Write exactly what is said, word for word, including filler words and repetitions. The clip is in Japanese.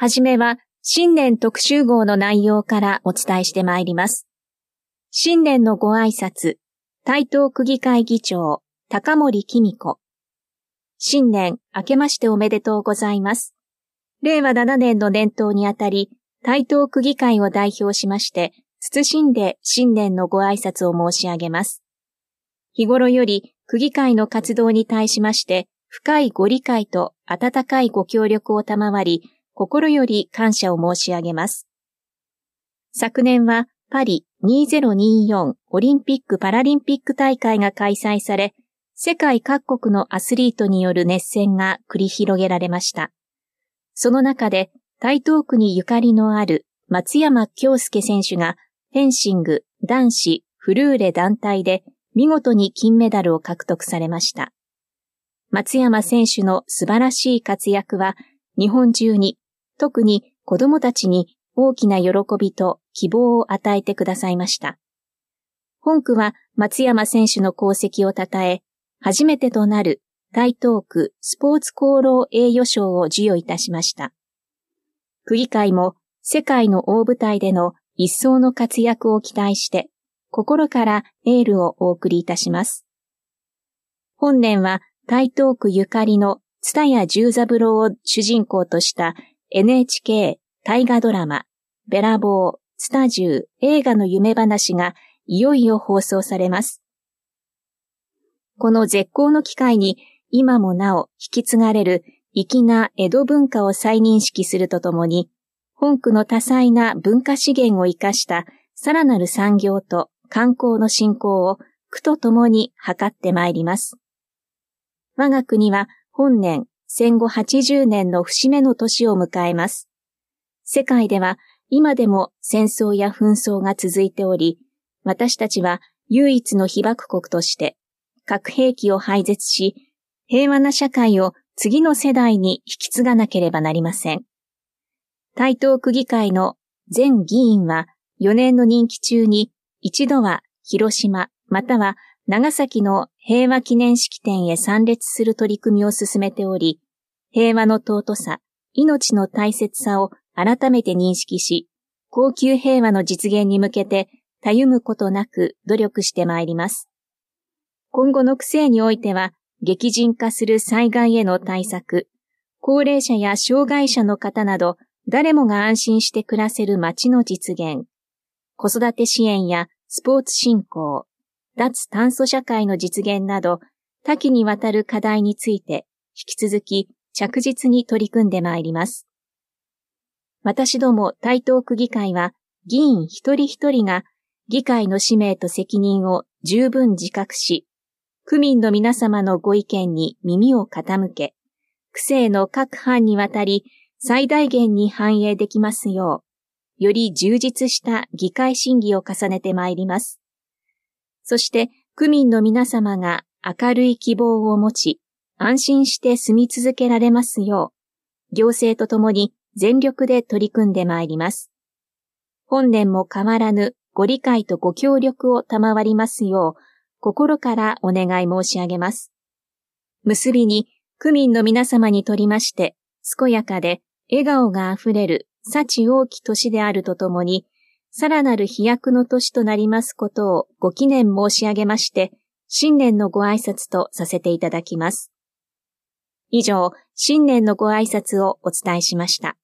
はじめは新年特集号の内容からお伝えしてまいります。新年のご挨拶、台東区議会議長、高森紀美子。新年明けましておめでとうございます。れいわななねんの年頭にあたり、台東区議会を代表しまして、謹んで新年のご挨拶を申し上げます。日頃より区議会の活動に対しまして、深いご理解と温かいご協力を賜り、心より感謝を申し上げます。昨年はパリにせんにじゅうよんオリンピック・パラリンピック大会が開催され、世界各国のアスリートによる熱戦が繰り広げられました。その中で台東区にゆかりのある松山恭介選手がフェンシング男子フルーレ団体で見事に金メダルを獲得されました。松山選手の素晴らしい活躍は日本中に、特に子供たちに大きな喜びと希望を与えてくださいました。本区は松山選手の功績を称え、初めてとなる台東区スポーツ功労栄誉賞を授与いたしました。区議会も世界の大舞台での一層の活躍を期待して、心からエールをお送りいたします。本年は台東区ゆかりの蔦谷十三郎を主人公とした エヌエイチケー 大河ドラマ、べらぼう、蔦十映画の夢話がいよいよ放送されます。この絶好の機会に今もなお引き継がれる粋な江戸文化を再認識するとともに、本区の多彩な文化資源を生かしたさらなる産業と観光の振興を区とともに図ってまいります。我が国は本年戦後はちじゅうねんの節目の年を迎えます。世界では今でも戦争や紛争が続いており、私たちは唯一の被爆国として核兵器を廃絶し、平和な社会を次の世代に引き継がなければなりません。台東区議会の全議員はよねんの任期中に一度は広島または長崎の平和記念式典へ参列する取り組みを進めており、平和の尊さ、命の大切さを改めて認識し、恒久平和の実現に向けてたゆむことなく努力してまいります。今後の区政においては、激甚化する災害への対策、高齢者や障害者の方など、誰もが安心して暮らせる街の実現、子育て支援やスポーツ振興、脱炭素社会の実現など、多岐にわたる課題について、引き続き着実に取り組んでまいります。私ども台東区議会は、議員一人一人が議会の使命と責任を十分自覚し、区民の皆様のご意見に耳を傾け、区政の各範にわたり最大限に反映できますよう、より充実した議会審議を重ねてまいります。そして区民の皆様が明るい希望を持ち、安心して住み続けられますよう、行政とともに全力で取り組んでまいります。本年も変わらぬご理解とご協力を賜りますよう、心からお願い申し上げます。結びに、区民の皆様にとりまして、健やかで笑顔があふれる幸多き年であるとともに、さらなる飛躍の年となりますことをご祈念申し上げまして、新年のご挨拶とさせていただきます。以上、新年のご挨拶をお伝えしました。